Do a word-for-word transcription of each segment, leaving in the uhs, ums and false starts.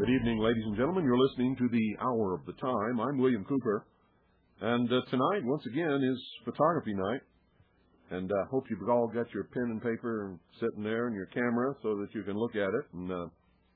Good evening, ladies and gentlemen. You're listening to the Hour of the Time. I'm William Cooper. And uh, tonight, once again, is photography night. And I uh, hope you've all got your pen and paper and sitting there and your camera so that you can look at it. And, uh,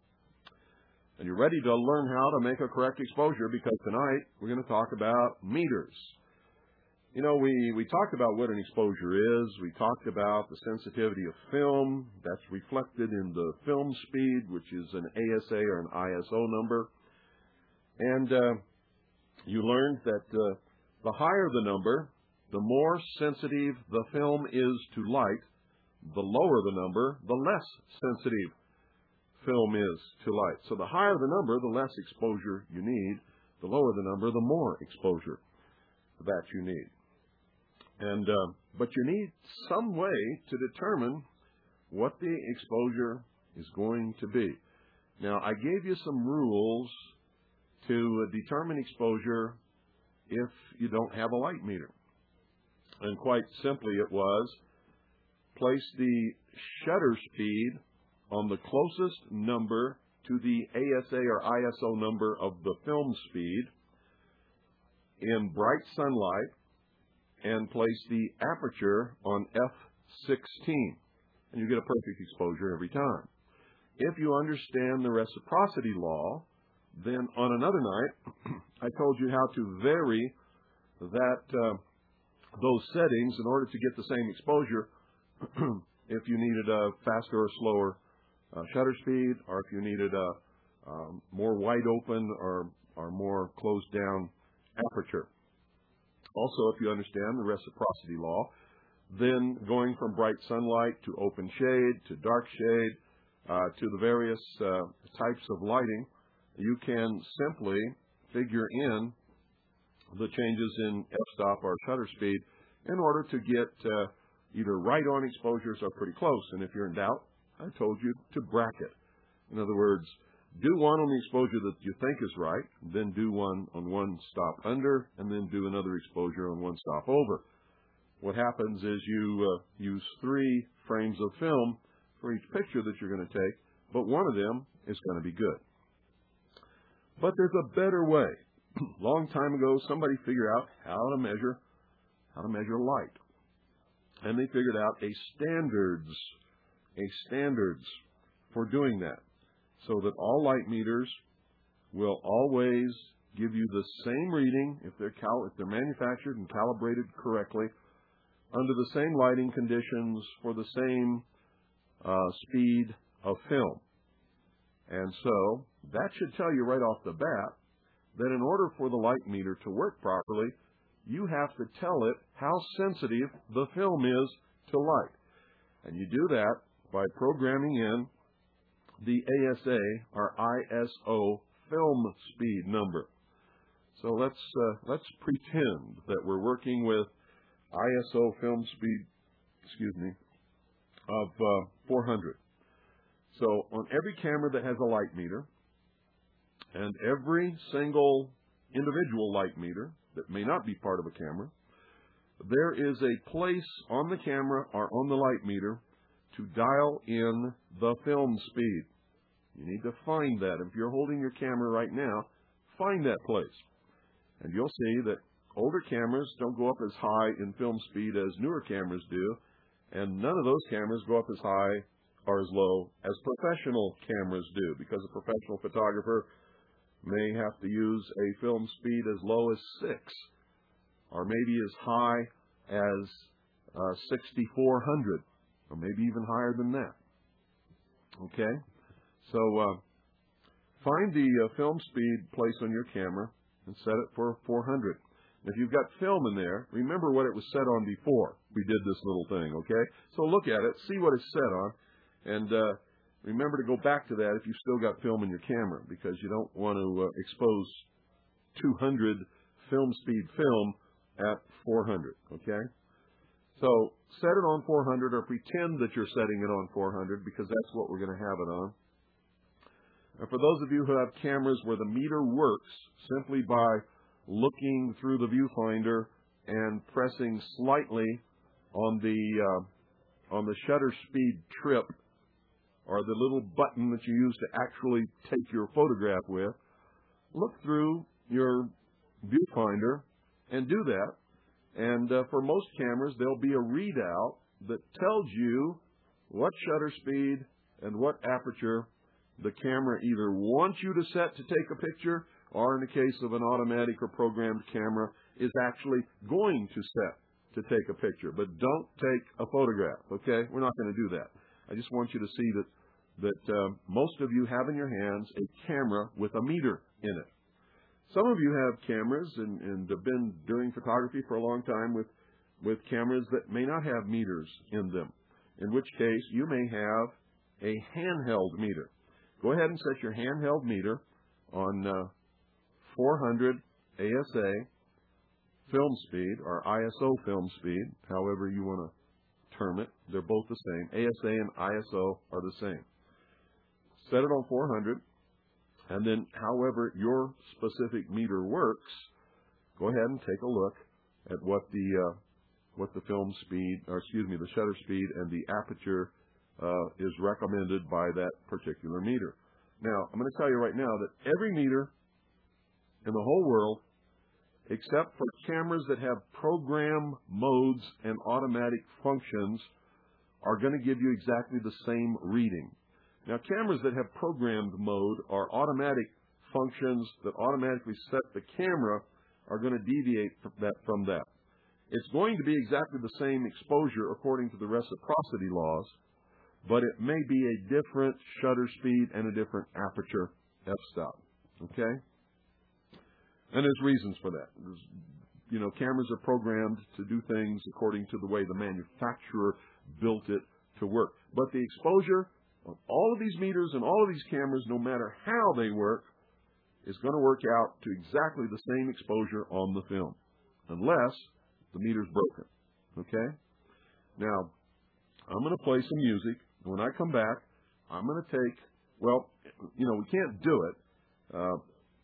and you're ready to learn how to make a correct exposure, because tonight we're going to talk about meters. You know, we, we talked about what an exposure is. We talked about the sensitivity of film. That's reflected in the film speed, which is an A S A or an I S O number. And uh, you learned that uh, the higher the number, the more sensitive the film is to light. The lower the number, the less sensitive film is to light. So the higher the number, the less exposure you need. The lower the number, the more exposure that you need. And uh, but you need some way to determine what the exposure is going to be. Now, I gave you some rules to uh, determine exposure if you don't have a light meter. And quite simply it was, place the shutter speed on the closest number to the A S A or I S O number of the film speed in bright sunlight, and place the aperture on F sixteen, and you get a perfect exposure every time. If you understand the reciprocity law, then on another night, I told you how to vary that uh, those settings in order to get the same exposure if you needed a faster or slower uh, shutter speed, or if you needed a um, more wide open or, or more closed down aperture. Also, if you understand the reciprocity law, then going from bright sunlight to open shade to dark shade uh, to the various uh, types of lighting, you can simply figure in the changes in f-stop or shutter speed in order to get uh, either right-on exposures or pretty close. And if you're in doubt, I told you to bracket. In other words, do one on the exposure that you think is right, then do one on one stop under, and then do another exposure on one stop over. What happens is you uh, use three frames of film for each picture that you're going to take, but one of them is going to be good. But there's a better way. Long time ago, somebody figured out how to measure how to measure light, and they figured out a standards a standards for doing that, so that all light meters will always give you the same reading if they're cal if they're manufactured and calibrated correctly under the same lighting conditions for the same uh, speed of film. And so that should tell you right off the bat that in order for the light meter to work properly, you have to tell it how sensitive the film is to light. And you do that by programming in the A S A or I S O film speed number. So let's uh, let's pretend that we're working with I S O film speed, excuse me, of uh, four hundred. So on every camera that has a light meter, and every single individual light meter that may not be part of a camera, there is a place on the camera or on the light meter to dial in the film speed. You need to find that. If you're holding your camera right now, find that place. And you'll see that older cameras don't go up as high in film speed as newer cameras do, and none of those cameras go up as high or as low as professional cameras do, because a professional photographer may have to use a film speed as low as six, or maybe as high as uh, sixty-four hundred, or maybe even higher than that. Okay? So uh, find the uh, film speed place on your camera and set it for four hundred. If you've got film in there, remember what it was set on before we did this little thing, okay? So look at it, see what it's set on, and uh, remember to go back to that if you've still got film in your camera, because you don't want to uh, expose two hundred film speed film at four hundred, okay? So set it on four hundred, or pretend that you're setting it on four hundred, because that's what we're going to have it on. And for those of you who have cameras where the meter works simply by looking through the viewfinder and pressing slightly on the uh, on the shutter speed trip or the little button that you use to actually take your photograph with, look through your viewfinder and do that. And uh, for most cameras, there'll be a readout that tells you what shutter speed and what aperture the camera either wants you to set to take a picture, or in the case of an automatic or programmed camera, is actually going to set to take a picture. But don't take a photograph, okay? We're not going to do that. I just want you to see that that uh, most of you have in your hands a camera with a meter in it. Some of you have cameras and, and have been doing photography for a long time with, with cameras that may not have meters in them, in which case you may have a handheld meter. Go ahead and set your handheld meter on uh, four hundred A S A film speed, or I S O film speed, however you want to term it. They're both the same. A S A and I S O are the same. Set it on four hundred, and then however your specific meter works, go ahead and take a look at what the uh, what the film speed, or excuse me, the shutter speed and the aperture uh, is recommended by that particular meter. Now, I'm going to tell you right now that every meter in the whole world, except for cameras that have program modes and automatic functions, are going to give you exactly the same reading. Now, cameras that have programmed mode or automatic functions that automatically set the camera are going to deviate from that. From that. It's going to be exactly the same exposure according to the reciprocity laws, but it may be a different shutter speed and a different aperture f-stop. Okay? And there's reasons for that. There's, you know, cameras are programmed to do things according to the way the manufacturer built it to work. But the exposure of all of these meters and all of these cameras, no matter how they work, is going to work out to exactly the same exposure on the film, unless the meter's broken. Okay? Now, I'm going to play some music. When I come back, I'm going to take, well, you know, we can't do it. Uh,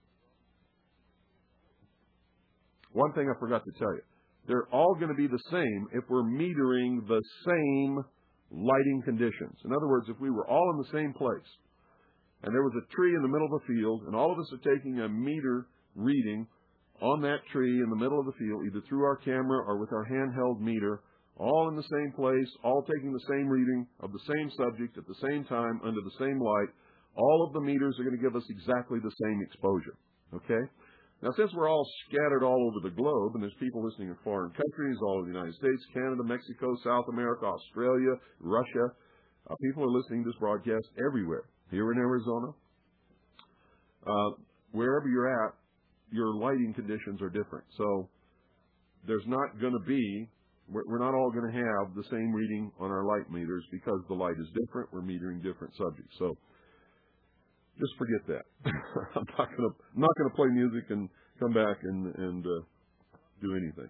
one thing I forgot to tell you. They're all going to be the same if we're metering the same lighting conditions. In other words, if we were all in the same place, and there was a tree in the middle of the field, and all of us are taking a meter reading on that tree in the middle of the field, either through our camera or with our handheld meter, all in the same place, all taking the same reading of the same subject at the same time under the same light, all of the meters are going to give us exactly the same exposure. Okay? Now, since we're all scattered all over the globe, and there's people listening in foreign countries, all over the United States, Canada, Mexico, South America, Australia, Russia, uh, people are listening to this broadcast everywhere. Here in Arizona, uh, wherever you're at, your lighting conditions are different. So there's not going to be, we're, we're not all going to have the same reading on our light meters because the light is different. We're metering different subjects. So just forget that. I'm not going to I'm not going to play music and come back and and uh, do anything.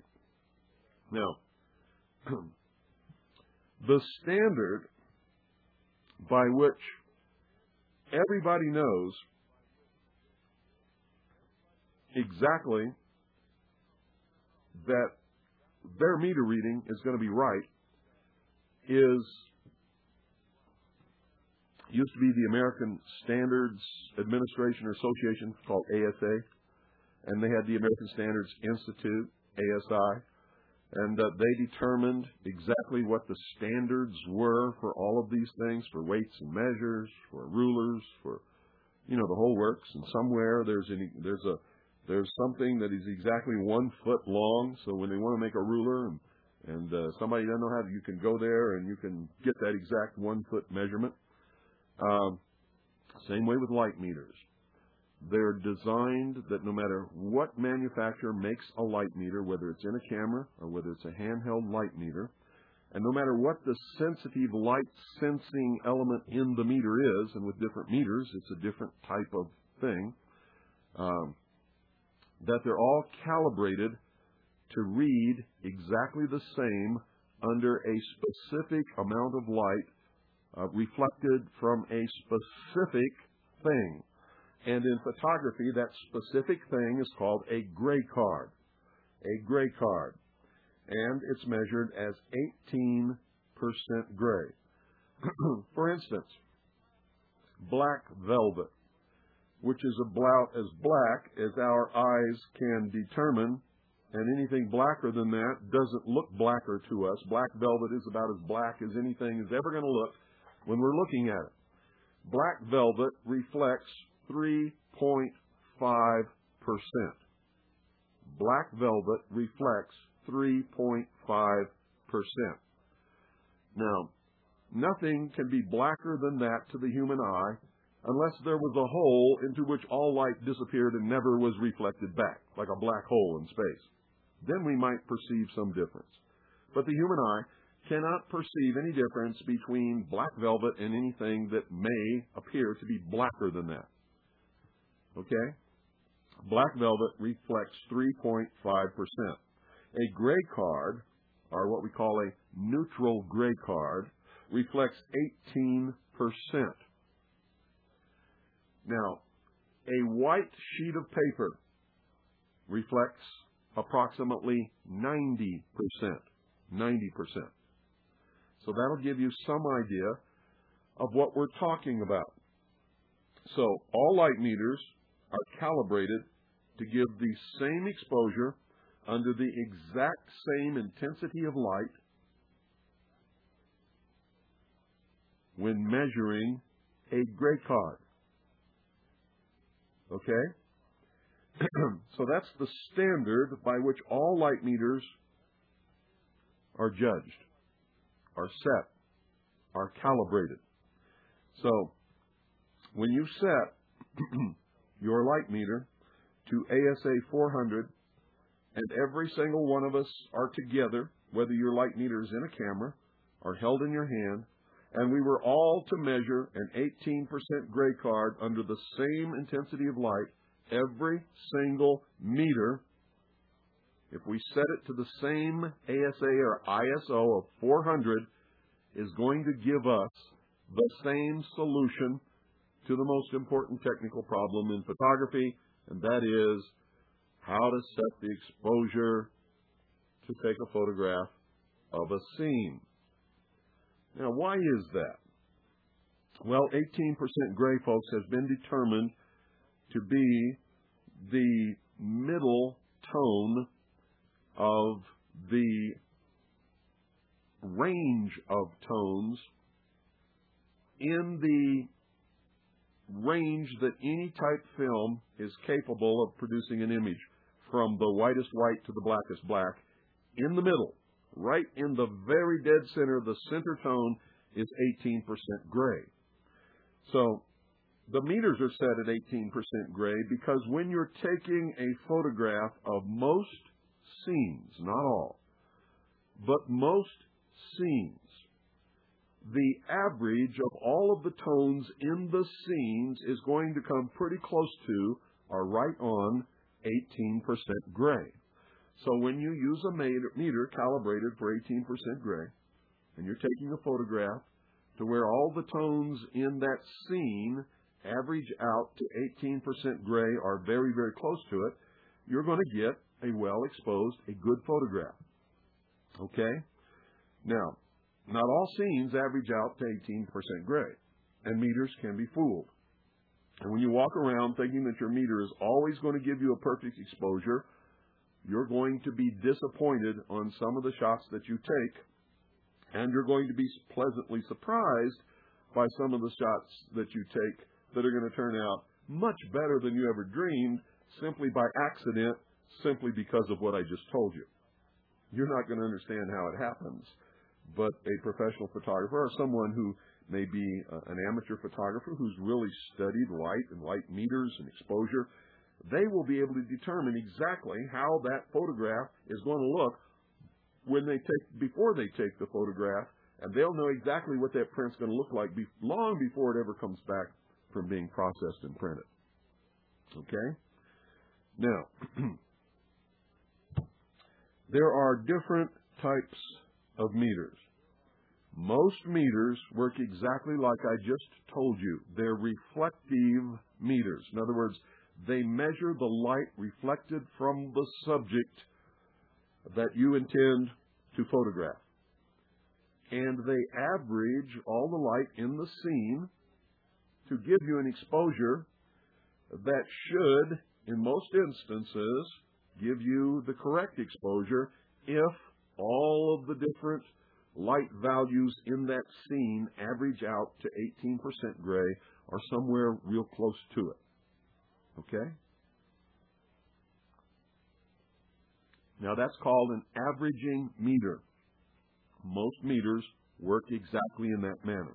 Now, the standard by which everybody knows exactly that their meter reading is going to be right is used to be the American Standards Administration or Association, called A S A, and they had the American Standards Institute, A S I, and uh, they determined exactly what the standards were for all of these things, for weights and measures, for rulers, for, you know, the whole works. And somewhere there's any, there's a there's something that is exactly one foot long. So when they want to make a ruler and and uh, somebody doesn't know how to, you can go there and you can get that exact one foot measurement. Um, same way with light meters. They're designed that no matter what manufacturer makes a light meter, whether it's in a camera or whether it's a handheld light meter, and no matter what the sensitive light sensing element in the meter is, and with different meters, it's a different type of thing, um, that they're all calibrated to read exactly the same under a specific amount of light Uh, reflected from a specific thing. And in photography, that specific thing is called a gray card. A gray card. And it's measured as eighteen percent gray. For instance, black velvet, which is about as black as our eyes can determine, and anything blacker than that doesn't look blacker to us. Black velvet is about as black as anything is ever going to look when we're looking at it. Black velvet reflects three point five percent. Black velvet reflects three point five percent. Now, nothing can be blacker than that to the human eye unless there was a hole into which all light disappeared and never was reflected back, like a black hole in space. Then we might perceive some difference. But the human eye cannot perceive any difference between black velvet and anything that may appear to be blacker than that. Okay? Black velvet reflects three point five percent. A gray card, or what we call a neutral gray card, reflects eighteen percent. Now, a white sheet of paper reflects approximately ninety percent. ninety percent. So that'll give you some idea of what we're talking about. So all light meters are calibrated to give the same exposure under the exact same intensity of light when measuring a gray card. Okay? So that's the standard by which all light meters are judged, are set, are calibrated. So when you set your light meter to A S A four hundred, and every single one of us are together, whether your light meter is in a camera or held in your hand, and we were all to measure an eighteen percent gray card under the same intensity of light, every single meter, if we set it to the same A S A or I S O of four hundred, is going to give us the same solution to the most important technical problem in photography, and that is how to set the exposure to take a photograph of a scene. Now, why is that? Well, eighteen percent gray, folks, has been determined to be the middle tone of the range of tones in the range that any type film is capable of producing an image, from the whitest white to the blackest black. In the middle, right in the very dead center, the center tone is eighteen percent gray. So the meters are set at eighteen percent gray because when you're taking a photograph of most scenes, not all, but most scenes, the average of all of the tones in the scenes is going to come pretty close to, or right on, eighteen percent gray. So when you use a meter calibrated for eighteen percent gray, and you're taking a photograph to where all the tones in that scene average out to eighteen percent gray or very, very close to it, you're going to get a well-exposed, a good photograph. Okay? Now, not all scenes average out to eighteen percent gray, and meters can be fooled. And when you walk around thinking that your meter is always going to give you a perfect exposure, you're going to be disappointed on some of the shots that you take, and you're going to be pleasantly surprised by some of the shots that you take that are going to turn out much better than you ever dreamed, simply by accident, simply because of what I just told you. You're not going to understand how it happens, but a professional photographer or someone who may be uh, an amateur photographer who's really studied light and light meters and exposure, they will be able to determine exactly how that photograph is going to look when they take, before they take the photograph, and they'll know exactly what that print's going to look like be, long before it ever comes back from being processed and printed. Okay? Now, there are different types of meters. Most meters work exactly like I just told you. They're reflective meters. In other words, they measure the light reflected from the subject that you intend to photograph. And they average all the light in the scene to give you an exposure that should, in most instances, give you the correct exposure if all of the different light values in that scene average out to eighteen percent gray or somewhere real close to it. Okay? Now that's called an averaging meter. Most meters work exactly in that manner.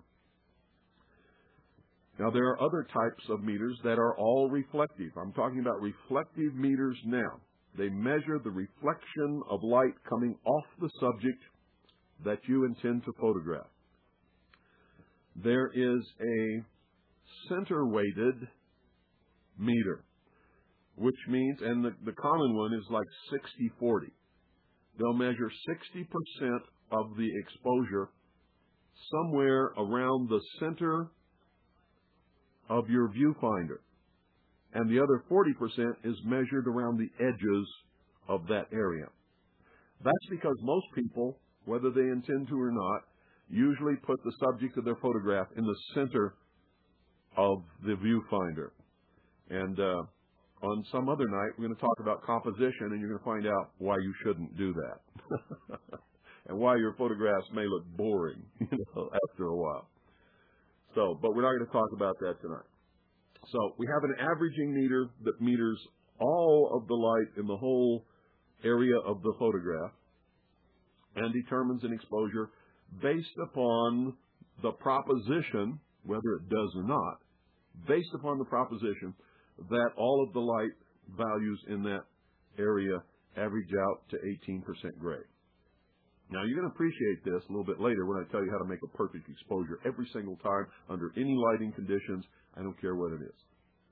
Now there are other types of meters that are all reflective. I'm talking about reflective meters now. They measure the reflection of light coming off the subject that you intend to photograph. There is a center-weighted meter, which means, and the, the common one is like sixty forty. They'll measure sixty percent of the exposure somewhere around the center of your viewfinder, and the other forty percent is measured around the edges of that area. That's because most people, whether they intend to or not, usually put the subject of their photograph in the center of the viewfinder. And uh, on some other night, we're going to talk about composition, and you're going to find out why you shouldn't do that. And why your photographs may look boring, you know, after a while. So, but we're not going to talk about that tonight. So we have an averaging meter that meters all of the light in the whole area of the photograph and determines an exposure based upon the proposition, whether it does or not, based upon the proposition that all of the light values in that area average out to eighteen percent gray. Now, you're going to appreciate this a little bit later when I tell you how to make a perfect exposure every single time under any lighting conditions. I don't care what it is.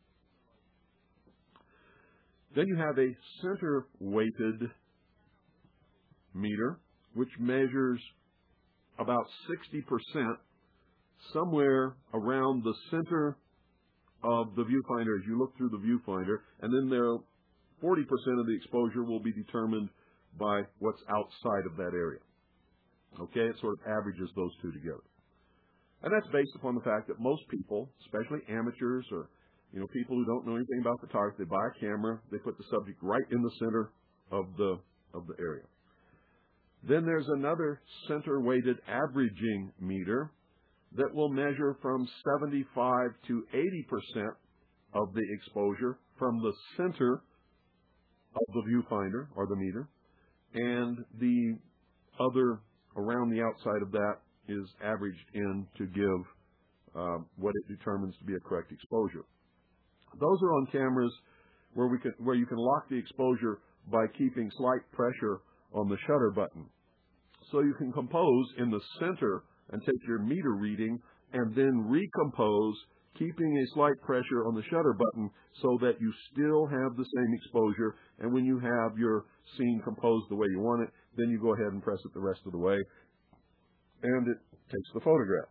Then you have a center-weighted meter, which measures about sixty percent somewhere around the center of the viewfinder as you look through the viewfinder, and then there forty percent of the exposure will be determined by what's outside of that area. Okay, it sort of averages those two together. And that's based upon the fact that most people, especially amateurs or you know people who don't know anything about photography, they buy a camera, they put the subject right in the center of the of the area. Then there's another center-weighted averaging meter that will measure from seventy-five to eighty percent of the exposure from the center of the viewfinder or the meter, and the other around the outside of that is averaged in to give uh, what it determines to be a correct exposure. Those are on cameras where we can where you can lock the exposure by keeping slight pressure on the shutter button. So you can compose in the center and take your meter reading and then recompose, keeping a slight pressure on the shutter button so that you still have the same exposure. And when you have your scene composed the way you want it, then you go ahead and press it the rest of the way, and it takes the photograph.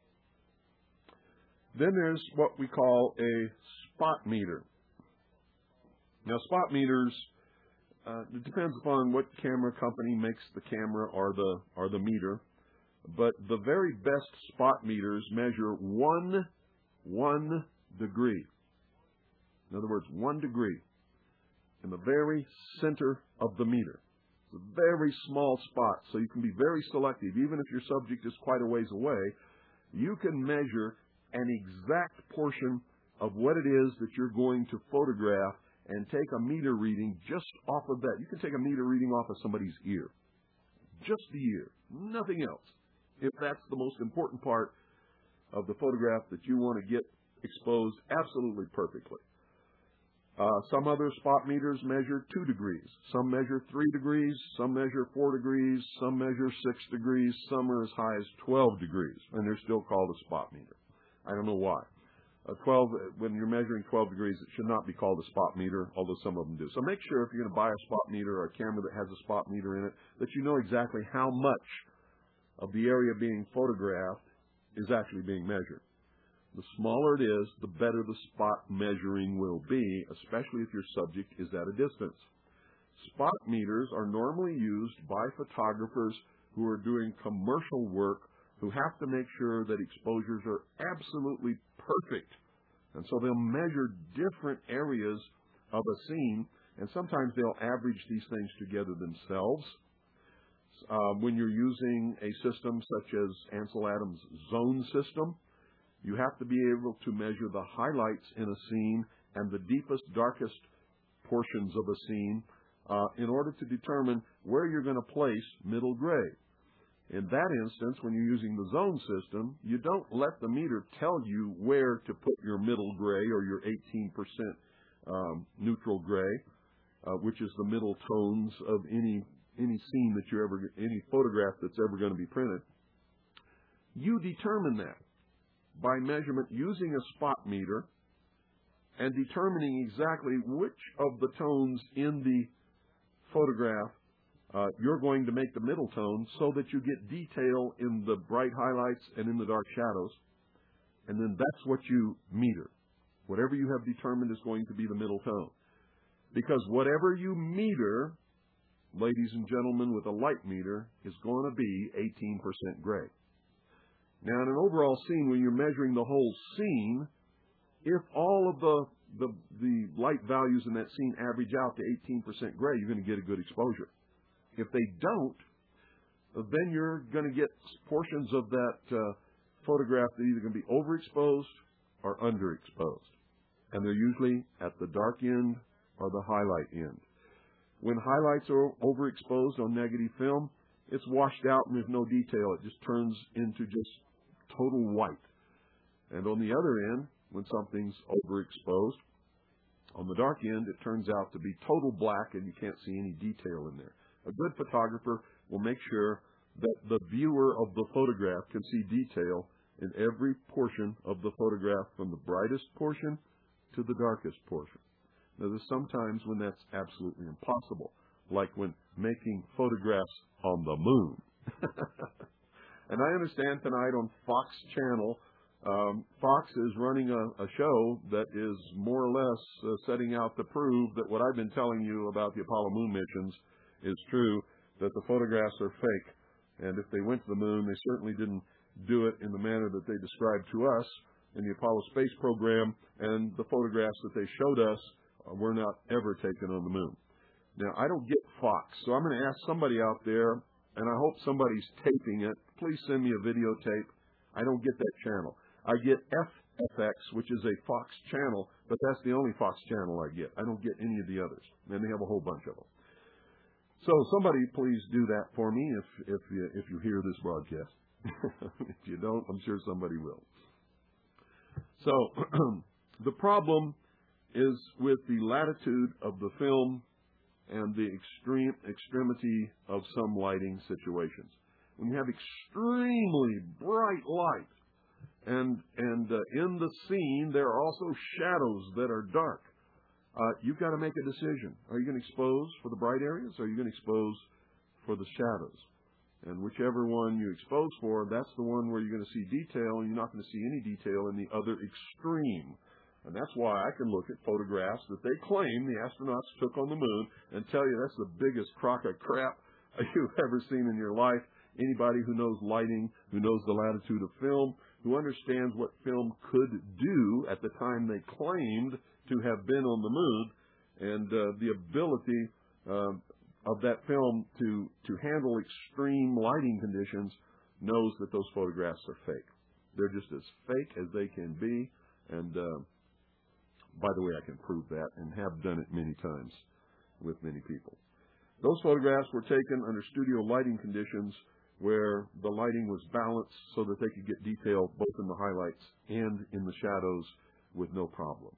Then there's what we call a spot meter. Now, spot meters, uh, it depends upon what camera company makes the camera or the or the meter, but the very best spot meters measure one one degree. In other words, one degree in the very center of the meter. It's a very small spot, so you can be very selective. Even if your subject is quite a ways away, you can measure an exact portion of what it is that you're going to photograph and take a meter reading just off of that. You can take a meter reading off of somebody's ear. Just the ear. Nothing else. If that's the most important part of the photograph that you want to get exposed absolutely perfectly. Uh, some other spot meters measure two degrees. Some measure three degrees. Some measure four degrees. Some measure six degrees. Some are as high as twelve degrees, and they're still called a spot meter. I don't know why. Uh, twelve, when you're measuring twelve degrees, it should not be called a spot meter, although some of them do. So make sure if you're going to buy a spot meter or a camera that has a spot meter in it, that you know exactly how much of the area being photographed is actually being measured. The smaller it is, the better the spot measuring will be, especially if your subject is at a distance. Spot meters are normally used by photographers who are doing commercial work, who have to make sure that exposures are absolutely perfect And so they'll measure different areas of a scene, and sometimes they'll average these things together themselves. Uh, when you're using a system such as Ansel Adams' zone system, you have to be able to measure the highlights in a scene and the deepest, darkest portions of a scene uh, in order to determine where you're going to place middle gray. In that instance, when you're using the zone system, you don't let the meter tell you where to put your middle gray or your eighteen percent um, neutral gray, uh, which is the middle tones of any any scene that you're ever, any photograph that's ever going to be printed. You determine that by measurement using a spot meter and determining exactly which of the tones in the photograph uh, you're going to make the middle tone so that you get detail in the bright highlights and in the dark shadows. And then that's what you meter. Whatever you have determined is going to be the middle tone. Because whatever you meter, ladies and gentlemen, with a light meter, is going to be eighteen percent gray. Now, in an overall scene, when you're measuring the whole scene, if all of the, the, the light values in that scene average out to eighteen percent gray, you're going to get a good exposure. If they don't, then you're going to get portions of that uh, photograph that are either going to be overexposed or underexposed. And they're usually at the dark end or the highlight end. When highlights are overexposed on negative film, it's washed out and there's no detail. It just turns into just total white. And on the other end, when something's overexposed, on the dark end, it turns out to be total black and you can't see any detail in there. A good photographer will make sure that the viewer of the photograph can see detail in every portion of the photograph, from the brightest portion to the darkest portion. Now, there's sometimes when that's absolutely impossible, like when making photographs on the moon. And I understand tonight on Fox Channel, um, Fox is running a, a show that is more or less uh, setting out to prove that what I've been telling you about the Apollo moon missions is true, that the photographs are fake. And if they went to the moon, they certainly didn't do it in the manner that they described to us in the Apollo space program, and the photographs that they showed us uh, were not ever taken on the moon. Now, I don't get Fox, so I'm going to ask somebody out there, and I hope somebody's taping it. Please send me a videotape. I don't get that channel. I get F F X, which is a Fox channel, but that's the only Fox channel I get. I don't get any of the others, and they have a whole bunch of them. So somebody please do that for me if if you, if you hear this broadcast. If you don't, I'm sure somebody will. So the problem is with the latitude of the film and the extreme extremity of some lighting situations. When you have extremely bright light, and and uh, in the scene there are also shadows that are dark, uh, you've got to make a decision. Are you going to expose for the bright areas, or are you going to expose for the shadows? And whichever one you expose for, that's the one where you're going to see detail, and you're not going to see any detail in the other extreme. And that's why I can look at photographs that they claim the astronauts took on the moon and tell you that's the biggest crock of crap you've ever seen in your life. Anybody who knows lighting, who knows the latitude of film, who understands what film could do at the time they claimed to have been on the moon, and uh, the ability uh, of that film to, to handle extreme lighting conditions, knows that those photographs are fake. They're just as fake as they can be, and uh, by the way, I can prove that and have done it many times with many people. Those photographs were taken under studio lighting conditions where the lighting was balanced so that they could get detail both in the highlights and in the shadows with no problems.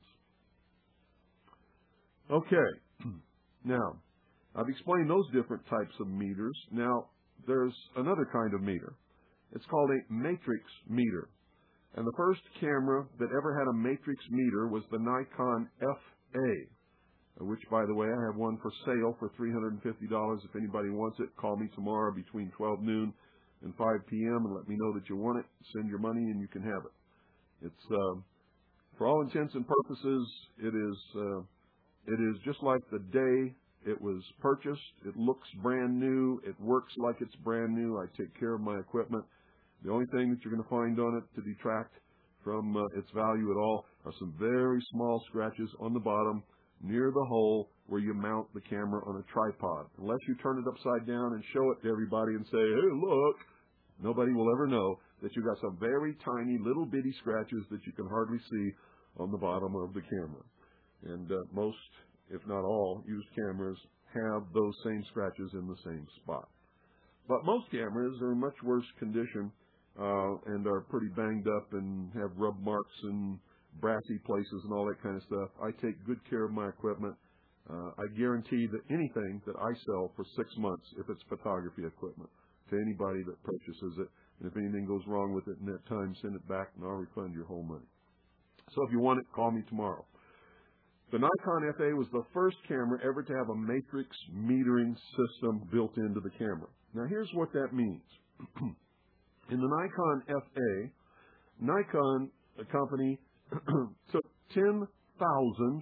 Okay, now, I've explained those different types of meters. Now, there's another kind of meter. It's called a matrix meter. And the first camera that ever had a matrix meter was the Nikon F A, which, by the way, I have one for sale for three hundred fifty dollars. If anybody wants it, call me tomorrow between twelve noon and five p m and let me know that you want it. Send your money and you can have it. It's, uh, for all intents and purposes, it is, uh, it is just like the day it was purchased. It looks brand new. It works like it's brand new. I take care of my equipment. The only thing that you're going to find on it to detract from uh, its value at all are some very small scratches on the bottom near the hole where you mount the camera on a tripod. Unless you turn it upside down and show it to everybody and say, hey, look, nobody will ever know that you've got some very tiny little bitty scratches that you can hardly see on the bottom of the camera. And uh, most, if not all, used cameras have those same scratches in the same spot. But most cameras are in much worse condition uh, and are pretty banged up and have rub marks and brassy places and all that kind of stuff. I take good care of my equipment. Uh, I guarantee that anything that I sell for six months, if it's photography equipment, to anybody that purchases it. And if anything goes wrong with it in that time, send it back and I'll refund your whole money. So if you want it, call me tomorrow. The Nikon F A was the first camera ever to have a matrix metering system built into the camera. Now here's what that means. In the Nikon F A, Nikon, the company, took ten thousand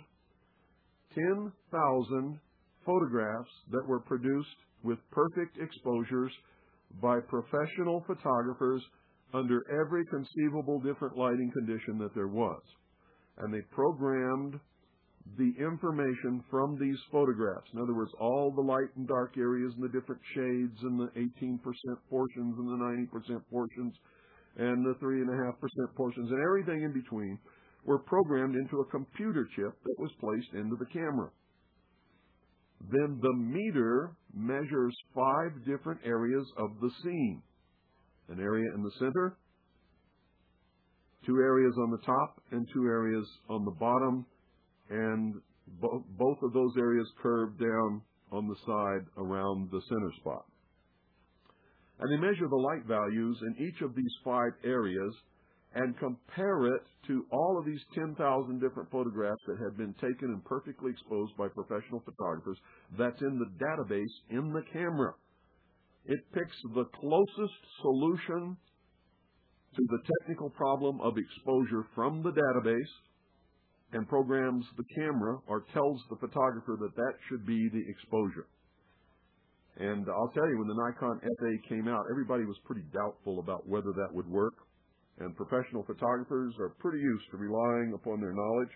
photographs that were produced with perfect exposures by professional photographers under every conceivable different lighting condition that there was. And they programmed the information from these photographs. In other words, all the light and dark areas and the different shades and the eighteen percent portions and the ninety percent portions and the three point five percent portions and everything in between were programmed into a computer chip that was placed into the camera. Then the meter measures five different areas of the scene. An area in the center, two areas on the top, and two areas on the bottom, and bo both of those areas curved down on the side around the center spot. And they measure the light values in each of these five areas and compare it to all of these ten thousand different photographs that had been taken and perfectly exposed by professional photographers that's in the database in the camera. It picks the closest solution to the technical problem of exposure from the database and programs the camera or tells the photographer that that should be the exposure. And I'll tell you, when the Nikon F A came out, everybody was pretty doubtful about whether that would work. And professional photographers are pretty used to relying upon their knowledge.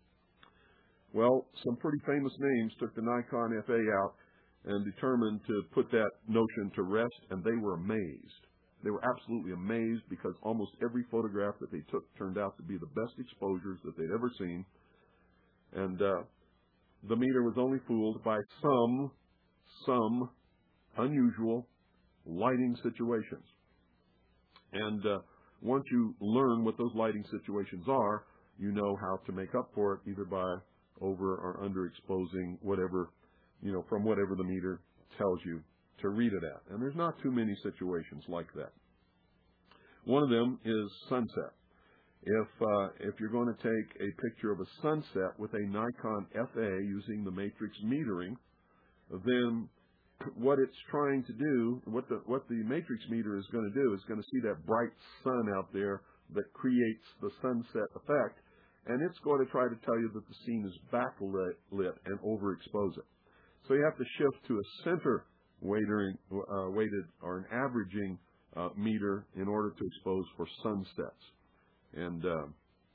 Well, some pretty famous names took the Nikon F A out and determined to put that notion to rest, and they were amazed. They were absolutely amazed because almost every photograph that they took turned out to be the best exposures that they'd ever seen. And uh, the meter was only fooled by some, some unusual lighting situations. And uh, once you learn what those lighting situations are, you know how to make up for it either by over or underexposing whatever, you know, from whatever the meter tells you to read it at. And there's not too many situations like that. One of them is sunset. If uh, if you're going to take a picture of a sunset with a Nikon F A using the matrix metering, then what it's trying to do, what the what the matrix meter is going to do, is going to see that bright sun out there that creates the sunset effect, and it's going to try to tell you that the scene is backlit lit and overexpose it. So you have to shift to a center weighted, uh, weighted or an averaging uh, meter in order to expose for sunsets. And uh,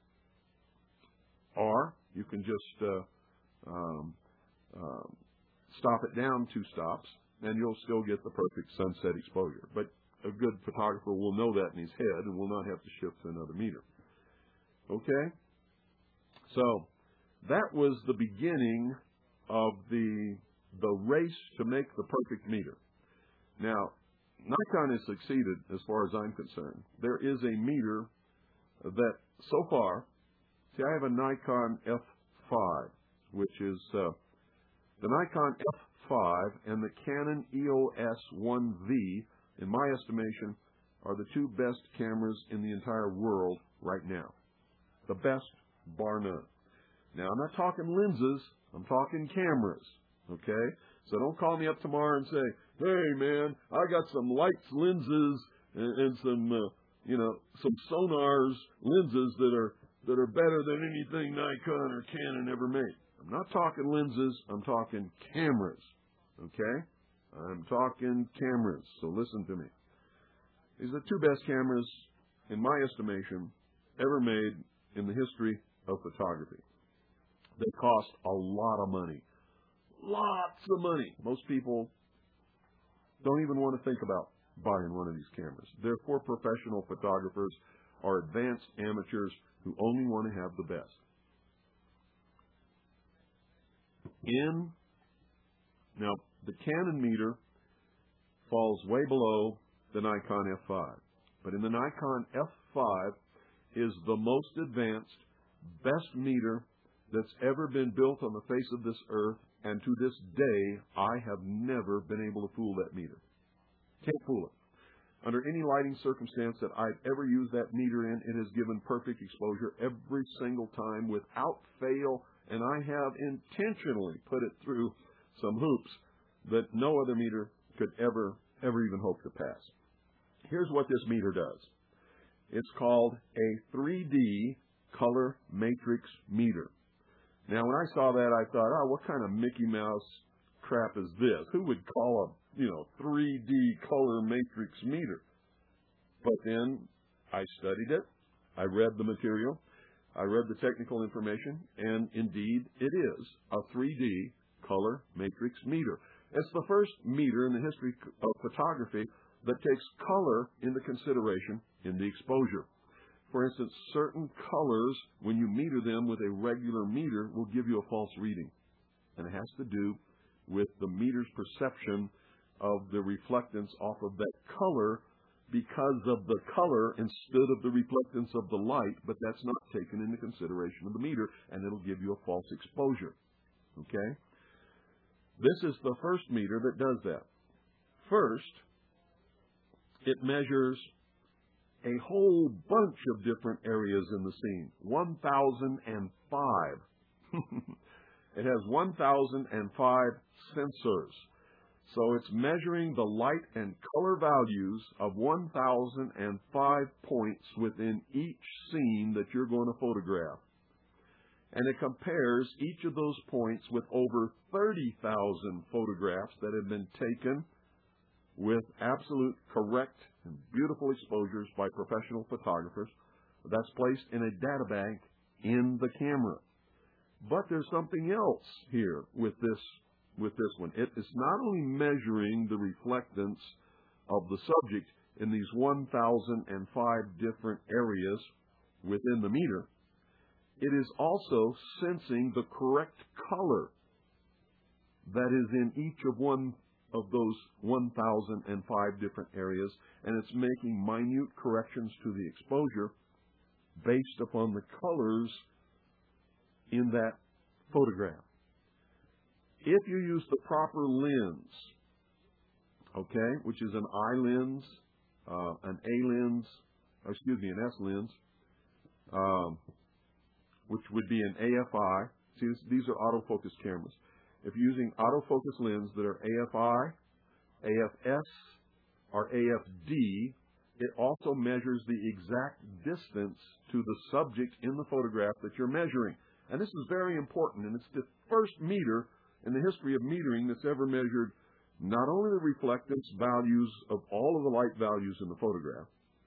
or you can just uh, um, um, stop it down two stops, and you'll still get the perfect sunset exposure. But a good photographer will know that in his head and will not have to shift to another meter. Okay? So that was the beginning of the, the race to make the perfect meter. Now, Nikon has succeeded as far as I'm concerned. There is a meter that so far, see, I have a Nikon F five, which is uh, the Nikon F five and the Canon E O S one V, in my estimation, are the two best cameras in the entire world right now. The best, bar none. Now, I'm not talking lenses. I'm talking cameras, okay? So don't call me up tomorrow and say, hey, man, I got some lights lenses and, and some, uh, you know, some Sonars lenses that are, that are better than anything Nikon or Canon ever made. I'm not talking lenses. I'm talking cameras, okay? I'm talking cameras, so listen to me. These are the two best cameras, in my estimation, ever made in the history of photography. They cost a lot of money. Lots of money. Most people don't even want to think about buying one of these cameras. They're for professional photographers or advanced amateurs who only want to have the best. In, now, the Canon meter falls way below the Nikon F five. But in the Nikon F five is the most advanced, best meter that's ever been built on the face of this earth, and to this day, I have never been able to fool that meter. Can't fool it. Under any lighting circumstance that I've ever used that meter in, it has given perfect exposure every single time without fail, and I have intentionally put it through some hoops that no other meter could ever, ever even hope to pass. Here's what this meter does. It's called a three D color matrix meter. Now, when I saw that, I thought, oh, what kind of Mickey Mouse crap is this? Who would call a, you know, three D color matrix meter? But then I studied it. I read the material. I read the technical information, and indeed, it is a three D color matrix meter. It's the first meter in the history of photography that takes color into consideration in the exposure. For instance, certain colors, when you meter them with a regular meter, will give you a false reading. And it has to do with the meter's perception of the reflectance off of that color because of the color instead of the reflectance of the light, but that's not taken into consideration of the meter, and it'll give you a false exposure. Okay? This is the first meter that does that. First, it measures a whole bunch of different areas in the scene. one thousand five. It has one thousand five sensors. So it's measuring the light and color values of one thousand five points within each scene that you're going to photograph. And it compares each of those points with over thirty thousand photographs that have been taken with absolute correct and beautiful exposures by professional photographers. That's placed in a data bank in the camera. But there's something else here with this with this one. It is not only measuring the reflectance of the subject in these one thousand five different areas within the meter, it is also sensing the correct color that is in each of one of those one thousand five different areas, and it's making minute corrections to the exposure based upon the colors in that photograph. If you use the proper lens, okay, which is an I lens, uh, an A lens, or excuse me, an S lens, um, which would be an A F I. See, these are autofocus cameras. If you're using autofocus lens that are A F I, A F S, or A F D, it also measures the exact distance to the subject in the photograph that you're measuring. And this is very important, and it's the first meter in the history of metering that's ever measured not only the reflectance values of all of the light values in the photograph,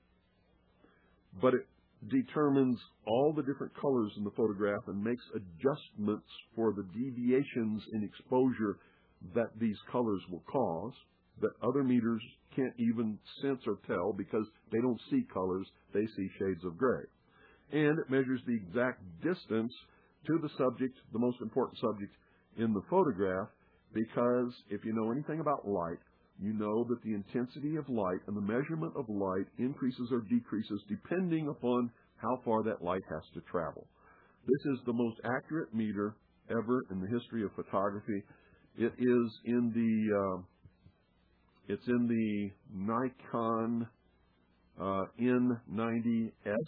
but it determines all the different colors in the photograph and makes adjustments for the deviations in exposure that these colors will cause that other meters can't even sense or tell because they don't see colors, they see shades of gray. And it measures the exact distance to the subject, the most important subject in the photograph, because if you know anything about light, you know that the intensity of light and the measurement of light increases or decreases depending upon how far that light has to travel. This is the most accurate meter ever in the history of photography. It is in the uh, it's in the Nikon uh, N ninety S.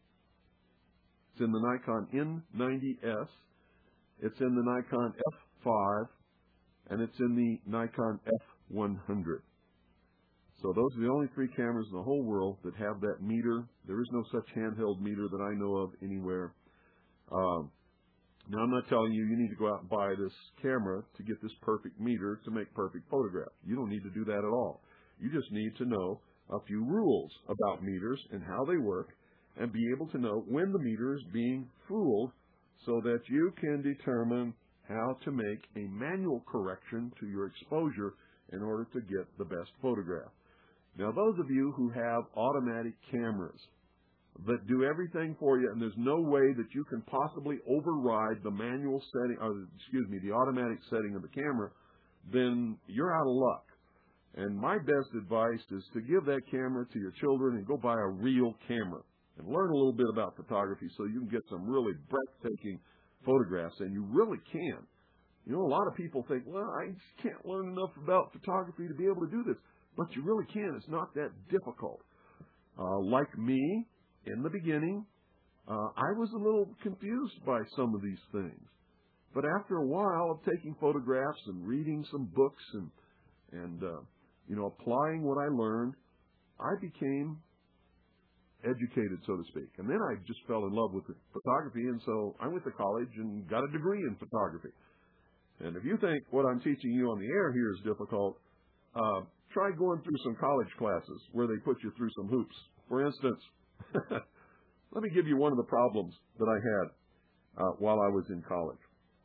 It's in the Nikon N ninety S. It's in the Nikon F five, and it's in the Nikon F one hundred. So those are the only three cameras in the whole world that have that meter. There is no such handheld meter that I know of anywhere. Um, now, I'm not telling you you need to go out and buy this camera to get this perfect meter to make perfect photographs. You don't need to do that at all. You just need to know a few rules about meters and how they work and be able to know when the meter is being fooled so that you can determine how to make a manual correction to your exposure in order to get the best photograph. Now, those of you who have automatic cameras that do everything for you, and there's no way that you can possibly override the manual setting, or excuse me, the automatic setting of the camera, then you're out of luck. And my best advice is to give that camera to your children and go buy a real camera and learn a little bit about photography so you can get some really breathtaking photographs, and you really can. You know, a lot of people think, well, I just can't learn enough about photography to be able to do this. But you really can. It's not that difficult. Uh, like me, in the beginning, uh, I was a little confused by some of these things. But after a while of taking photographs and reading some books and, and uh, you know, applying what I learned, I became educated, so to speak. And then I just fell in love with photography, and so I went to college and got a degree in photography. And if you think what I'm teaching you on the air here is difficult, uh, try going through some college classes where they put you through some hoops. For instance, let me give you one of the problems that I had uh, while I was in college.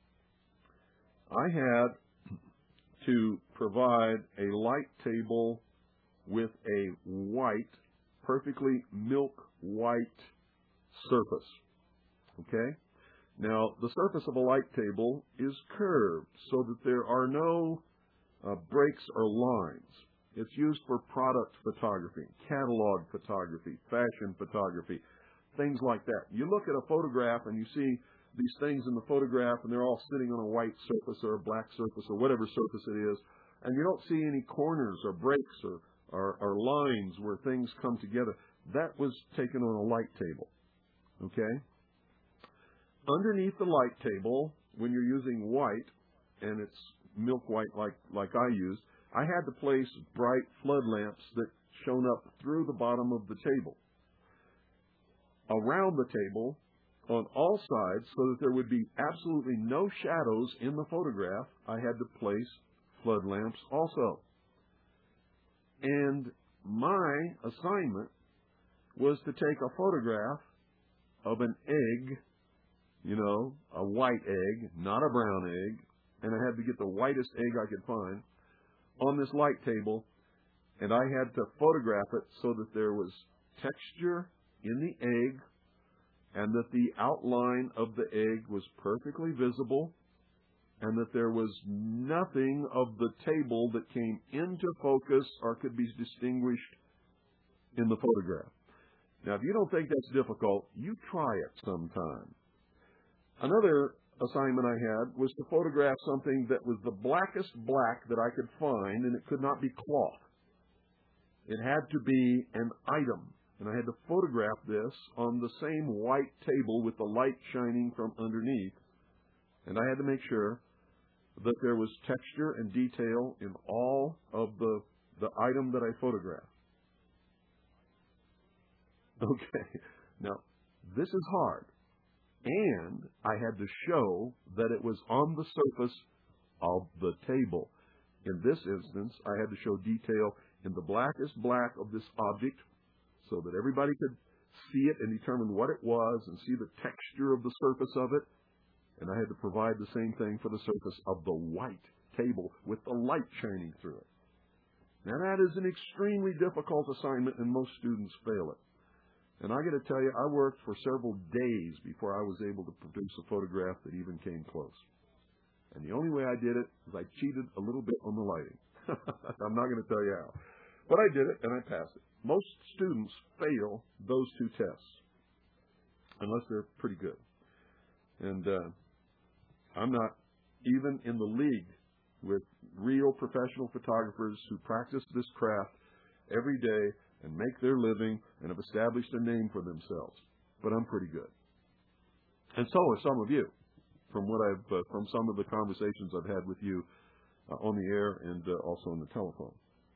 I had to provide a light table with a white, perfectly milk white surface. Okay? Now, the surface of a light table is curved so that there are no uh, breaks or lines. It's used for product photography, catalog photography, fashion photography, things like that. You look at a photograph and you see these things in the photograph and they're all sitting on a white surface or a black surface or whatever surface it is, and you don't see any corners or breaks or, or, or lines where things come together. That was taken on a light table. Okay? Underneath the light table, when you're using white, and it's milk white like, like I used, I had to place bright flood lamps that shone up through the bottom of the table. Around the table, on all sides, so that there would be absolutely no shadows in the photograph, I had to place flood lamps also. And my assignment was to take a photograph of an egg, you know, a white egg, not a brown egg, and I had to get the whitest egg I could find on this light table, and I had to photograph it so that there was texture in the egg and that the outline of the egg was perfectly visible and that there was nothing of the table that came into focus or could be distinguished in the photograph. Now, if you don't think that's difficult, you try it sometime. Another assignment I had was to photograph something that was the blackest black that I could find, and it could not be cloth. It had to be an item, and I had to photograph this on the same white table with the light shining from underneath, and I had to make sure that there was texture and detail in all of the, the item that I photographed. Okay, now, this is hard. And I had to show that it was on the surface of the table. In this instance, I had to show detail in the blackest black of this object so that everybody could see it and determine what it was and see the texture of the surface of it. And I had to provide the same thing for the surface of the white table with the light shining through it. Now, that is an extremely difficult assignment, and most students fail it. And I got to tell you, I worked for several days before I was able to produce a photograph that even came close. And the only way I did it was I cheated a little bit on the lighting. I'm not going to tell you how. But I did it, and I passed it. Most students fail those two tests, unless they're pretty good. And uh, I'm not even in the league with real professional photographers who practice this craft every day and make their living and have established a name for themselves. But I'm pretty good. And so are some of you, from what I've, uh, from some of the conversations I've had with you uh, on the air and uh, also on the telephone.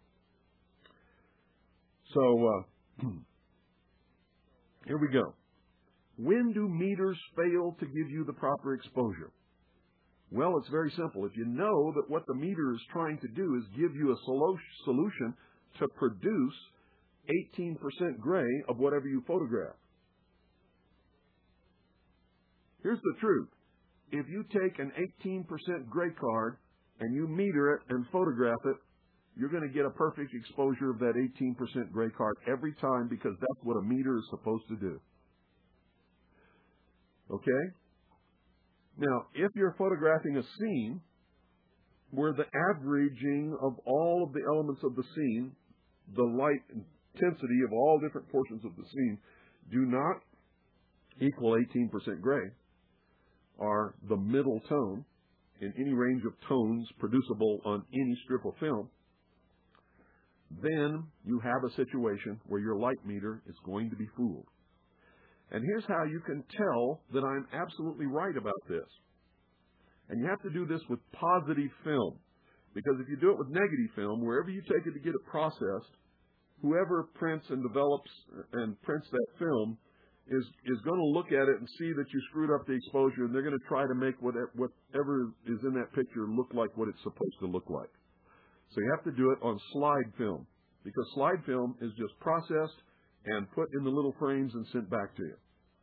So, uh, here we go. When do meters fail to give you the proper exposure? Well, it's very simple. If you know that what the meter is trying to do is give you a solution to produce eighteen percent gray of whatever you photograph. Here's the truth. If you take an eighteen percent gray card and you meter it and photograph it, you're going to get a perfect exposure of that eighteen percent gray card every time, because that's what a meter is supposed to do. Okay? Now, if you're photographing a scene where the averaging of all of the elements of the scene, the light intensity of all different portions of the scene, do not equal eighteen percent gray, are the middle tone in any range of tones producible on any strip of film, then you have a situation where your light meter is going to be fooled. And here's how you can tell that I'm absolutely right about this. And you have to do this with positive film, because if you do it with negative film, wherever you take it to get it processed, whoever prints and develops and prints that film is is going to look at it and see that you screwed up the exposure, and they're going to try to make whatever, whatever is in that picture look like what it's supposed to look like. So you have to do it on slide film, because slide film is just processed and put in the little frames and sent back to you.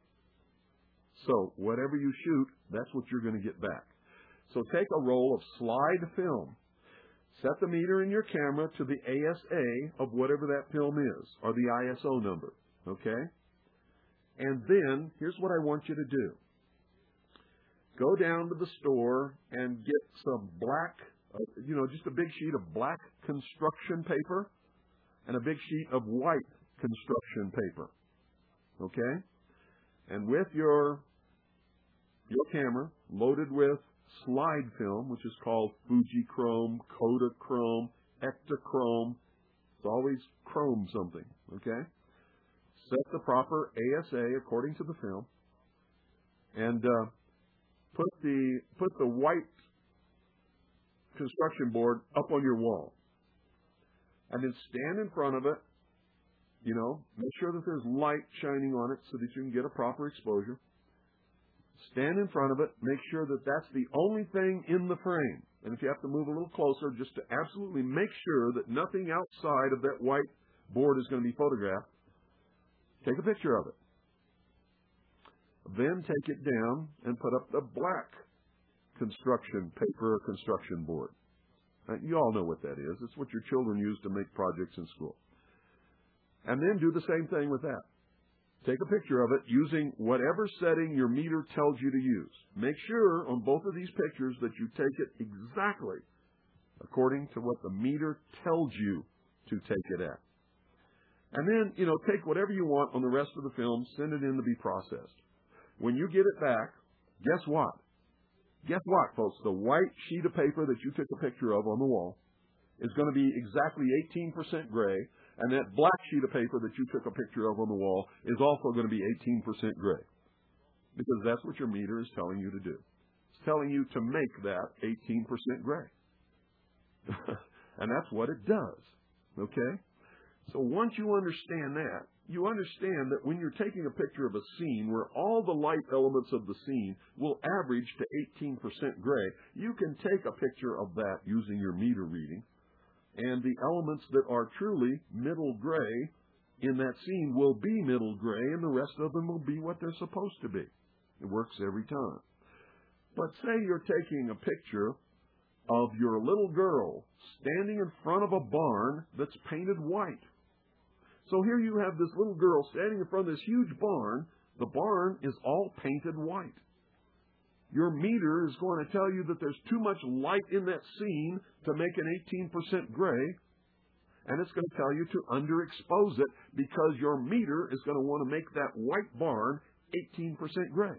So whatever you shoot, that's what you're going to get back. So take a roll of slide film, set the meter in your camera to the A S A of whatever that film is, or the I S O number, okay? And then, here's what I want you to do. Go down to the store and get some black, uh, you know, just a big sheet of black construction paper and a big sheet of white construction paper, okay? And with your, your camera loaded with slide film, which is called Fujichrome, Kodachrome, Ektachrome. It's always chrome something, okay? Set the proper A S A according to the film, and uh, put the put the white construction board up on your wall, and then stand in front of it. You know, make sure that there's light shining on it so that you can get a proper exposure. Stand in front of it. Make sure that that's the only thing in the frame. And if you have to move a little closer, just to absolutely make sure that nothing outside of that white board is going to be photographed, take a picture of it. Then take it down and put up the black construction paper or construction board. Now, you all know what that is. It's what your children use to make projects in school. And then do the same thing with that. Take a picture of it using whatever setting your meter tells you to use. Make sure on both of these pictures that you take it exactly according to what the meter tells you to take it at. And then, you know, take whatever you want on the rest of the film, send it in to be processed. When you get it back, guess what? Guess what, folks? The white sheet of paper that you took a picture of on the wall is going to be exactly eighteen percent gray, and that black sheet of paper that you took a picture of on the wall is also going to be eighteen percent gray, because that's what your meter is telling you to do. It's telling you to make that eighteen percent gray. And that's what it does, okay? So once you understand that, you understand that when you're taking a picture of a scene where all the light elements of the scene will average to eighteen percent gray, you can take a picture of that using your meter reading, and the elements that are truly middle gray in that scene will be middle gray, and the rest of them will be what they're supposed to be. It works every time. But say you're taking a picture of your little girl standing in front of a barn that's painted white. So here you have this little girl standing in front of this huge barn. The barn is all painted white. Your meter is going to tell you that there's too much light in that scene to make an eighteen percent gray, and it's going to tell you to underexpose it because your meter is going to want to make that white barn eighteen percent gray.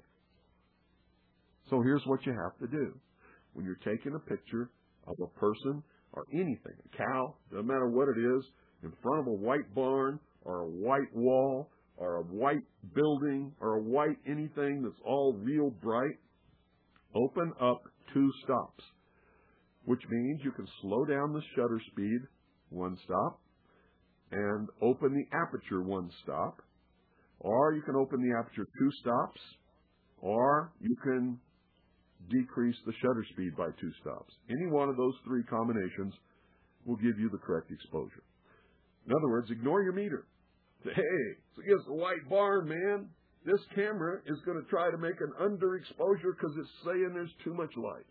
So here's what you have to do. When you're taking a picture of a person or anything, a cow, doesn't matter what it is, in front of a white barn or a white wall or a white building or a white anything that's all real bright, open up two stops, which means you can slow down the shutter speed one stop and open the aperture one stop, or you can open the aperture two stops, or you can decrease the shutter speed by two stops. Any one of those three combinations will give you the correct exposure. In other words, ignore your meter. Say, hey, it's against the white barn, man. this camera is going to try to make an underexposure because it's saying there's too much light.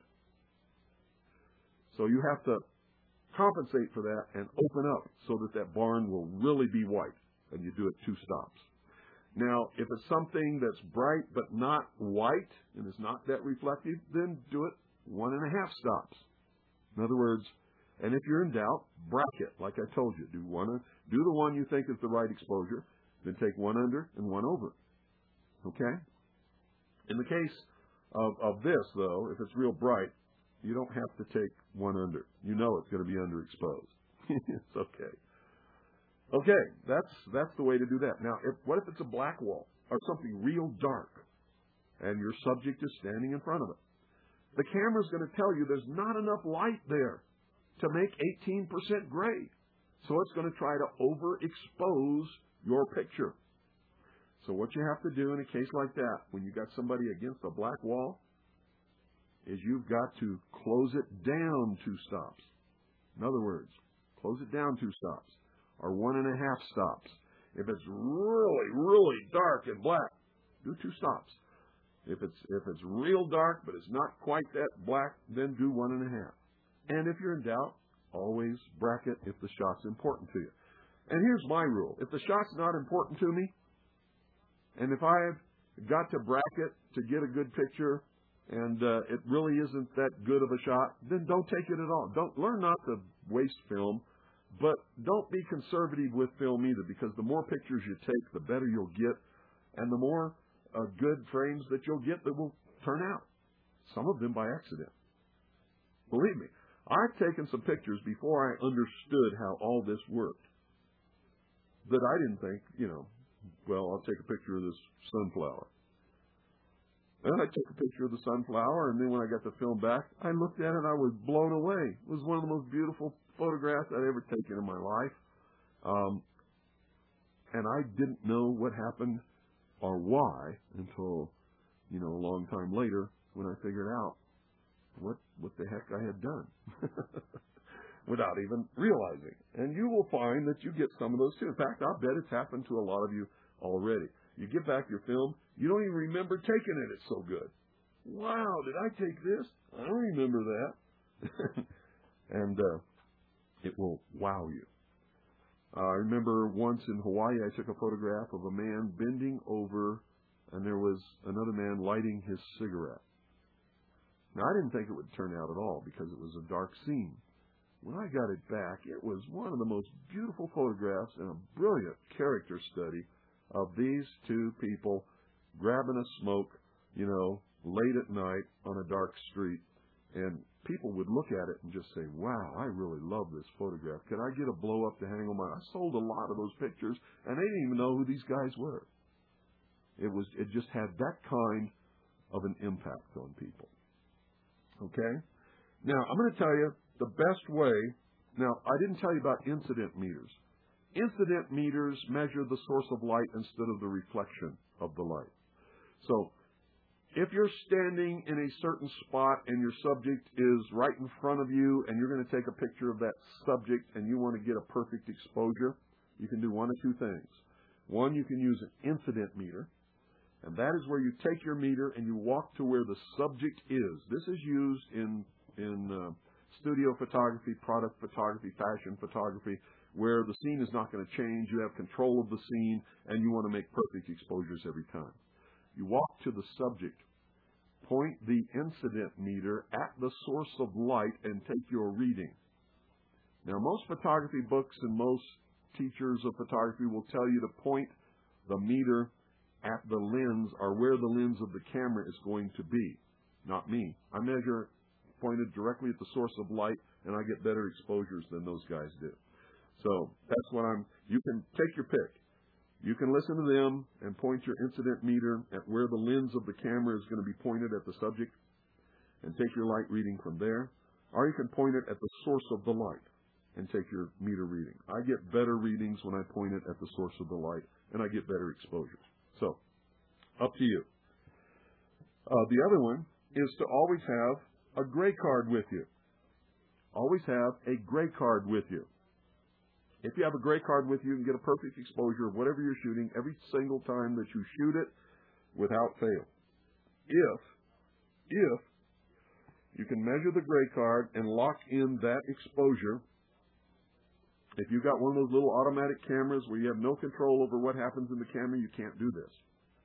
So you have to compensate for that and open up so that that barn will really be white, and you do it two stops. Now, if it's something that's bright but not white and is not that reflective, then do it one and a half stops. In other words, and if you're in doubt, bracket, like I told you. Do one, do the one you think is the right exposure, then take one under and one over. Okay? In the case of, of this, though, if it's real bright, you don't have to take one under. You know it's going to be underexposed. It's okay. Okay, that's that's the way to do that. Now, if, what if it's a black wall or something real dark and your subject is standing in front of it? The camera's going to tell you there's not enough light there to make eighteen percent gray. So it's going to try to overexpose your picture. So what you have to do in a case like that, when you got somebody against a black wall, is you've got to close it down two stops. In other words, close it down two stops, or one and a half stops. If it's really, really dark and black, do two stops. If it's if it's real dark but it's not quite that black, then do one and a half. And if you're in doubt, always bracket if the shot's important to you. And here's my rule. If the shot's not important to me, and if I've got to bracket to get a good picture, and uh, it really isn't that good of a shot, then don't take it at all. Don't learn not to waste film, but don't be conservative with film either, because the more pictures you take, the better you'll get, and the more uh, good frames that you'll get that will turn out. Some of them by accident. Believe me, I've taken some pictures before I understood how all this worked that I didn't think, you know, well, I'll take a picture of this sunflower. And I took a picture of the sunflower, and then when I got the film back, I looked at it and I was blown away. It was one of the most beautiful photographs I'd ever taken in my life. Um, and I didn't know what happened or why until, you know, a long time later when I figured out what what the heck I had done without even realizing. And you will find that you get some of those too. In fact, I bet it's happened to a lot of you already. You get back your film, you don't even remember taking it. It's so good. Wow, did I take this? I don't remember that. And uh, it will wow you. Uh, I remember once in Hawaii, I took a photograph of a man bending over, and there was another man lighting his cigarette. Now, I didn't think it would turn out at all because it was a dark scene. When I got it back, it was one of the most beautiful photographs and a brilliant character study of these two people grabbing a smoke, you know, late at night on a dark street. And people would look at it and just say, wow, I really love this photograph. Can I get a blow-up to hang on my... I sold a lot of those pictures, and they didn't even know who these guys were. It was. It just had that kind of an impact on people. Okay? Now, I'm going to tell you the best way. Now, I didn't tell you about incident meters. Incident meters measure the source of light instead of the reflection of the light. So, if you're standing in a certain spot and your subject is right in front of you and you're going to take a picture of that subject and you want to get a perfect exposure, you can do one of two things. One, you can use an incident meter, and that is where you take your meter and you walk to where the subject is. This is used in, in uh, studio photography, product photography, fashion photography, where the scene is not going to change. You have control of the scene, and you want to make perfect exposures every time. You walk to the subject, point the incident meter at the source of light, and take your reading. Now, most photography books and most teachers of photography will tell you to point the meter at the lens or where the lens of the camera is going to be. Not me. I measure pointed directly at the source of light, and I get better exposures than those guys do. So that's what I'm, you can take your pick. You can listen to them and point your incident meter at where the lens of the camera is going to be pointed at the subject and take your light reading from there. Or you can point it at the source of the light and take your meter reading. I get better readings when I point it at the source of the light, and I get better exposures. So, up to you. Uh, the other one is to always have a gray card with you. Always have a gray card with you. If you have a gray card with you, you can get a perfect exposure of whatever you're shooting every single time that you shoot it. without fail. If, if you can measure the gray card and lock in that exposure, if you've got one of those little automatic cameras where you have no control over what happens in the camera, you can't do this.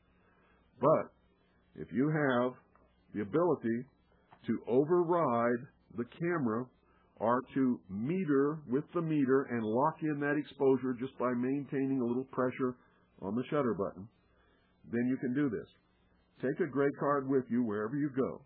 But if you have the ability to override the camera or to meter with the meter and lock in that exposure just by maintaining a little pressure on the shutter button, then you can do this. Take a gray card with you wherever you go.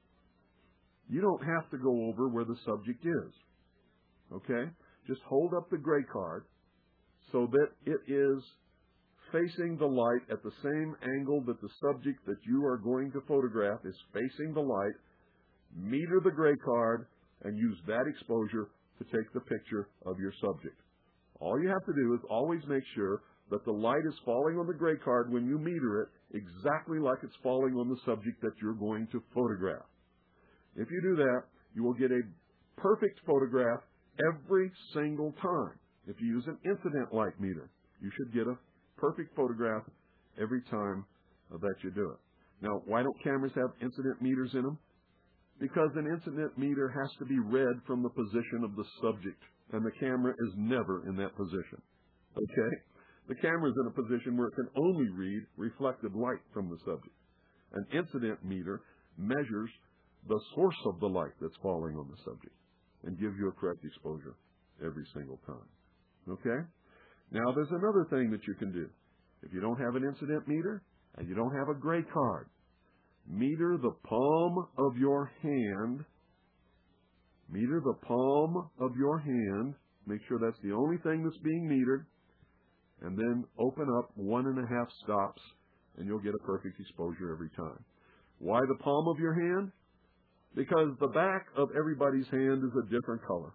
You don't have to go over where the subject is. Okay? Just hold up the gray card so that it is facing the light at the same angle that the subject that you are going to photograph is facing the light. Meter the gray card and use that exposure to take the picture of your subject. All you have to do is always make sure that the light is falling on the gray card when you meter it exactly like it's falling on the subject that you're going to photograph. If you do that, you will get a perfect photograph every single time. If you use an incident light meter, you should get a perfect photograph every time that you do it. Now, why don't cameras have incident meters in them? Because an incident meter has to be read from the position of the subject, and the camera is never in that position. Okay? The camera is in a position where it can only read reflected light from the subject. An incident meter measures the source of the light that's falling on the subject and gives you a correct exposure every single time. Okay? Now, there's another thing that you can do. If you don't have an incident meter and you don't have a gray card, meter the palm of your hand. Meter the palm of your hand. Make sure that's the only thing that's being metered. And then open up one and a half stops, and you'll get a perfect exposure every time. Why the palm of your hand? Because the back of everybody's hand is a different color.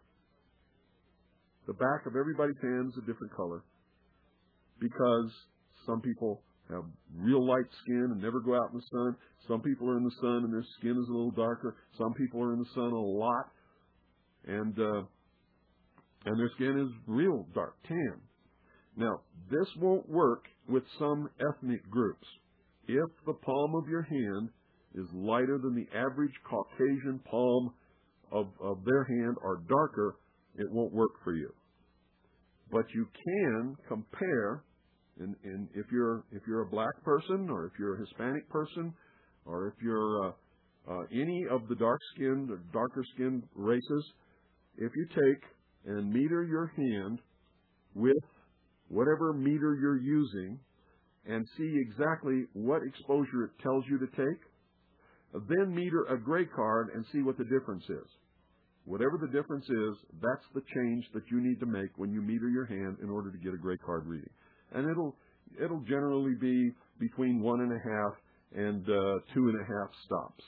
The back of everybody's hand is a different color. Because some people have real light skin and never go out in the sun. Some people are in the sun and their skin is a little darker. Some people are in the sun a lot, and uh, and their skin is real dark, tan. Now, this won't work with some ethnic groups. If the palm of your hand is lighter than the average Caucasian palm of, of their hand or darker, it won't work for you. But you can compare, and, and if you're if you're a black person, or if you're a Hispanic person, or if you're uh, uh, any of the dark-skinned or darker-skinned races, if you take and meter your hand with whatever meter you're using and see exactly what exposure it tells you to take, then meter a gray card and see what the difference is. Whatever the difference is, that's the change that you need to make when you meter your hand in order to get a gray card reading. And it'll it'll generally be between one and a half and uh, two and a half stops.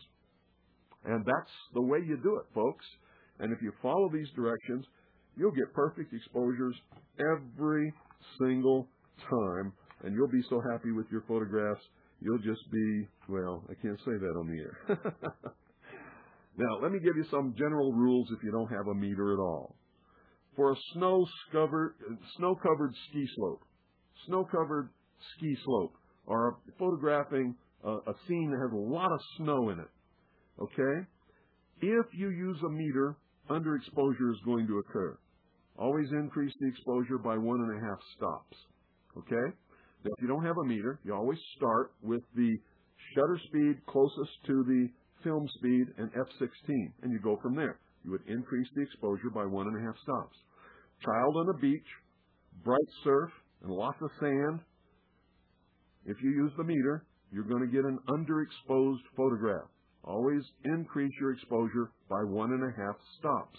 And that's the way you do it, folks. And if you follow these directions, you'll get perfect exposures every single time, and you'll be so happy with your photographs, you'll just be, well, I can't say that on the air. Now, let me give you some general rules if you don't have a meter at all. For a snow-covered snow-covered ski slope, snow-covered ski slope, or photographing a, a scene that has a lot of snow in it, okay? If you use a meter, underexposure is going to occur. Always increase the exposure by one and a half stops, okay? Now, if you don't have a meter, you always start with the shutter speed closest to the film speed and F sixteen, and you go from there. You would increase the exposure by one and a half stops. Child on a beach, bright surf, and lots of sand. If you use the meter, you're going to get an underexposed photograph. Always increase your exposure by one and a half stops.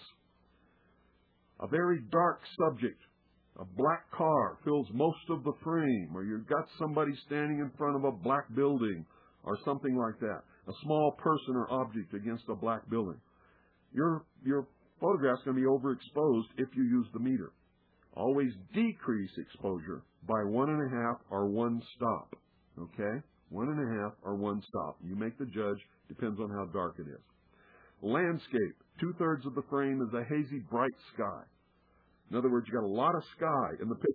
A very dark subject, a black car fills most of the frame, or you've got somebody standing in front of a black building, or something like that. A small person or object against a black building. Your, your photograph's going to be overexposed if you use the meter. Always decrease exposure by one and a half or one stop. Okay? One and a half or one stop. You make the judge. Depends on how dark it is. Landscape. Two-thirds of the frame is a hazy, bright sky. In other words, you got a lot of sky in the picture.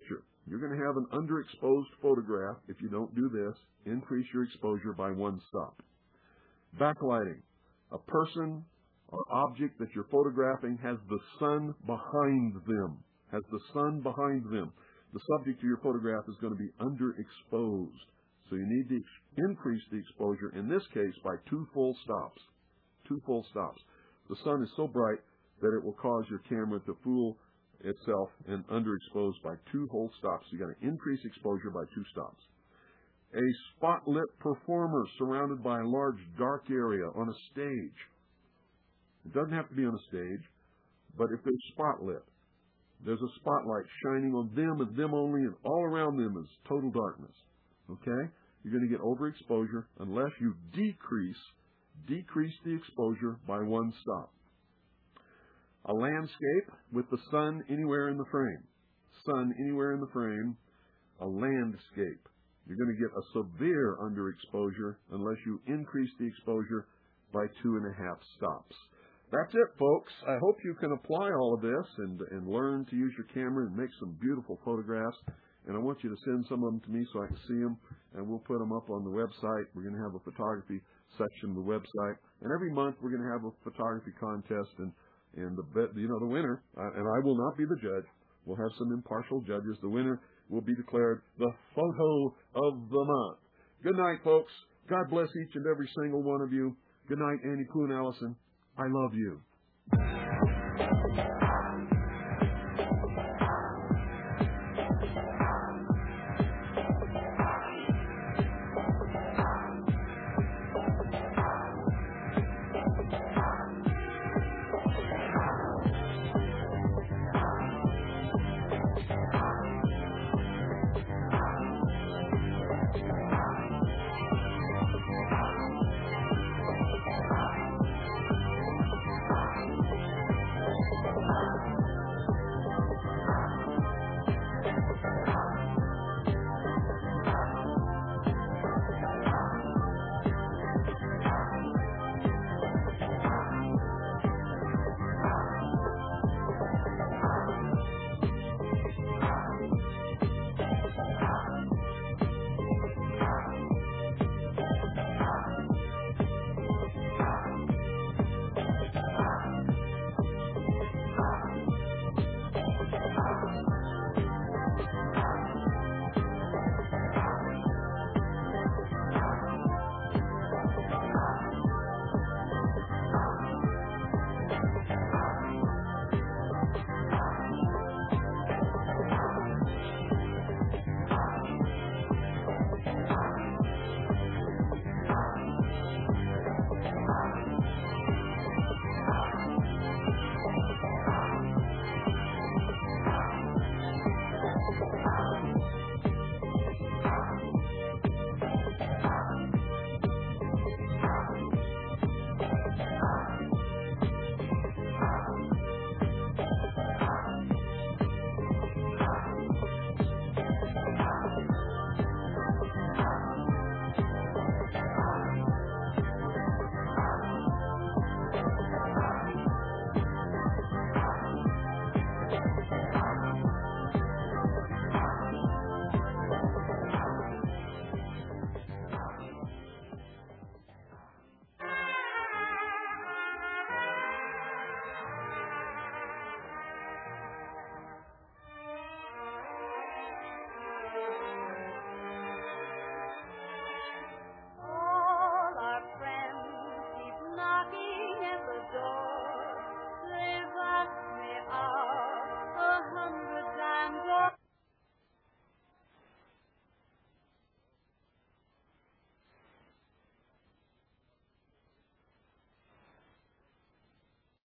You're going to have an underexposed photograph if you don't do this. Increase your exposure by one stop. Backlighting. A person or object that you're photographing has the sun behind them. Has the sun behind them. The subject of your photograph is going to be underexposed. So you need to increase the exposure, in this case, by two full stops. Two full stops. The sun is so bright that it will cause your camera to fool itself and underexposed by two whole stops. You got to increase exposure by two stops. A spotlit performer surrounded by a large dark area on a stage. It doesn't have to be on a stage, but if they're spotlit, there's a spotlight shining on them and them only, and all around them is total darkness. Okay? You're going to get overexposure unless you decrease, decrease the exposure by one stop. A landscape with the sun anywhere in the frame. Sun anywhere in the frame, a landscape. You're going to get a severe underexposure unless you increase the exposure by two and a half stops. That's it, folks. I hope you can apply all of this and, and learn to use your camera and make some beautiful photographs. And I want you to send some of them to me so I can see them, and we'll put them up on the website. We're going to have a photography section of the website. And every month we're going to have a photography contest, and And the you know the winner, uh, and I will not be the judge. We'll have some impartial judges. The winner will be declared the photo of the month. Good night, folks. God bless each and every single one of you. Good night, Annie Poon Allison. I love you.